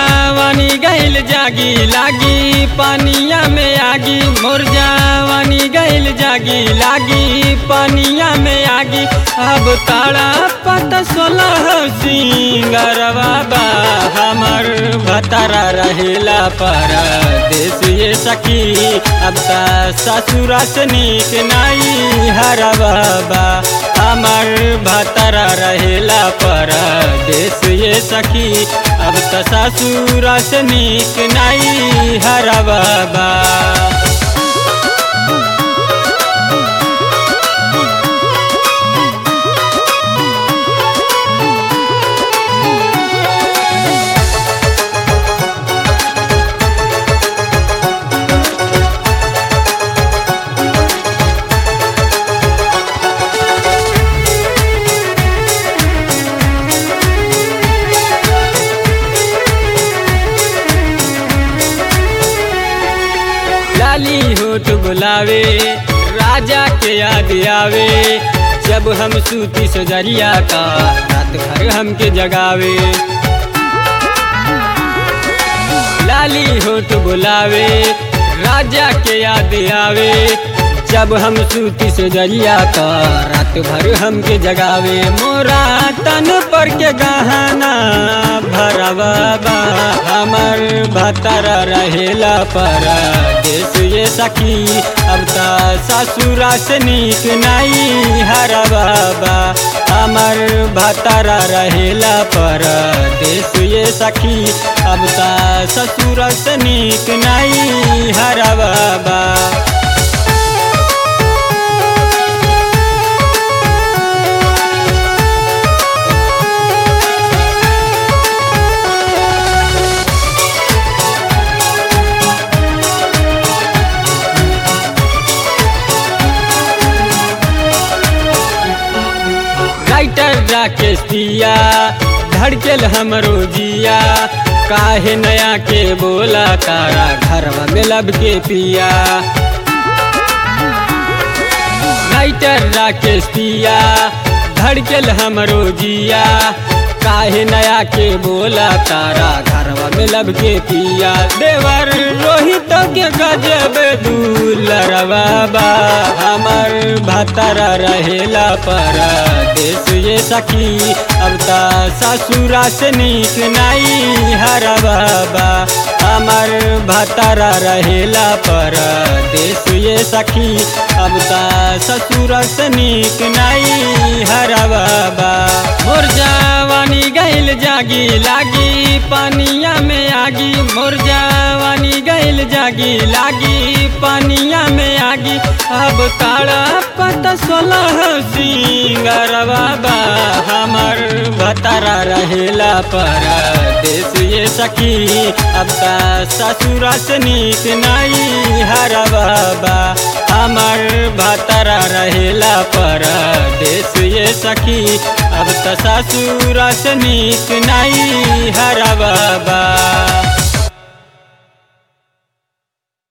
जवानी गइल जागी लागी पानिया में आगी, मोर जवानी गइल जागी लागी पानिया में आगी। अब ताड़ा पता सोलह सिंगरवा बा हमर भतारा रहेला परदेस ये सखी। अब ता ससुरा से नीक नाई हरवा बा हमर भतारा रहेला परदेस ये सखी। अब त ससुरा से नीक नाई हरवा बा। लाली होठ बुलावे राजा के याद आवे, जब हम सूती सजरिया का रात भर हमके जगावे। लाली होठ बुलावे राजा के याद आवे, जब हम सूती सजरिया का रात भर हमके जगावे। मोरा तन पर के गहना भरवा बा हमर भतारा रहेला परदेस ये सखी। अब ता ससुरा से नीक नाई हरवा बा हमर भतारा रहेला परदेस ये सखी। अब ता ससुरा से नीक नाई हरवा बा। राइटर राकेश पिया धड़केल हमरो जिया, काहे नया के बोला तारा घरवा में लब के पिया। राइटर राकेश पिया धड़केल हमरो जिया, काहे नया के बोला तारा घरवा में लब के पिया। देवर रोहित के गजब दुलरवा बा हमर भतारा रहेला परदेस ये सखी। अब ता ससुरा से नीक नाई हरवा बा हमर भतारा रहेला परदेस ये सखी। अब ता ससुरा से नीक नाई हरवा बा। मोर जवानी गइल जागी लागी पानिया में आगी, मोर जवानी गइल जागी लागी पानिया में आगी। अब ताड़ा पता सोलह सिंगरवा बा हमर भतारा रहेला परदेस ये सखी। अब ता ससुरा से नीक नाई हरवा बा हमर भतारा रहेला परदेस ये सखी। अब त ससुरा से नीक नाई हरवा बा।